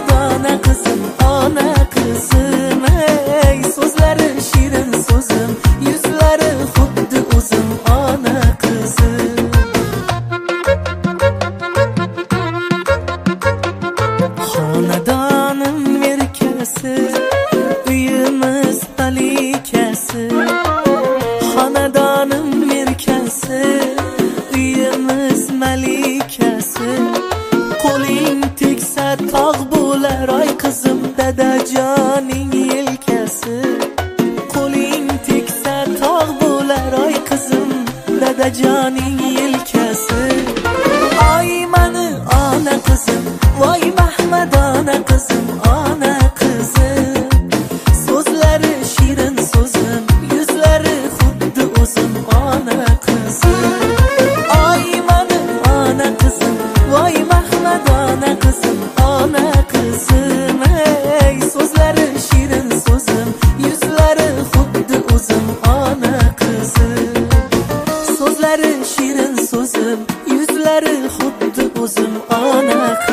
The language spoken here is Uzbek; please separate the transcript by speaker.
Speaker 1: dona qizim, ona qizim, ey so'zlari shirin so'zim, yuzlari xuddi o'zim, ona qizim. Xonadonim merkasi, uyimiz malikasi. Xonadonim merkasi, uyimiz malikasi. Qo'ling tegsa tog' bo'lar oy qizim, dadajoning yelkasi. Qo'ling tegsa tog' bo'lar oy qizim, dadajoning yelkasi. Oy mani ona qizim, voy mahmadona qizim, ona qizim. So'zlari shirin so'zim, yuzlari xuddi o'zim, ona qizim. Oy mani ona qizim, voy mahmadona qizim, ona qizim, ey so'zlari shirin so'zim, yuzlari xuddi o'zim, ona qizim. So'zlari shirin so'zim, yuzlari xuddi o'zim, ona qizim.